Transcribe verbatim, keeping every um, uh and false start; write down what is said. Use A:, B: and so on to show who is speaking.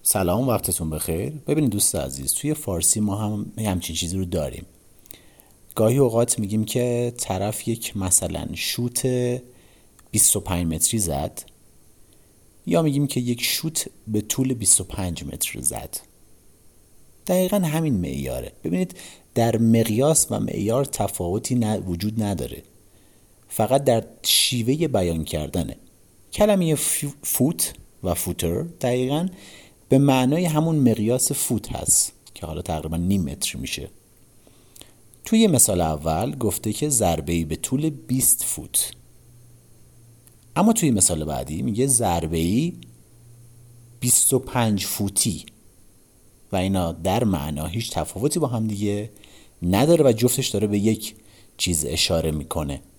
A: سلام، وقتتون بخیر. ببینید دوست عزیز، توی فارسی ما هم همچین چیزی رو داریم. گاهی اوقات میگیم که طرف یک مثلا شوت بیست و پنج متری زد، یا میگیم که یک شوت به طول بیست و پنج متر زد. دقیقا همین معیاره. ببینید در مقیاس و معیار تفاوتی وجود نداره، فقط در شیوه بیان کردنه. کلمه فوت و فوتر دقیقاً به معنای همون مقیاس فوت هست که حالا تقریبا نیم متر میشه. توی مثال اول گفته که ضربه‌ای به طول بیست فوت، اما توی مثال بعدی میگه ضربه‌ای بیست و پنج فوتی و اینا در معنا هیچ تفاوتی با هم دیگه نداره و جفتش داره به یک چیز اشاره میکنه.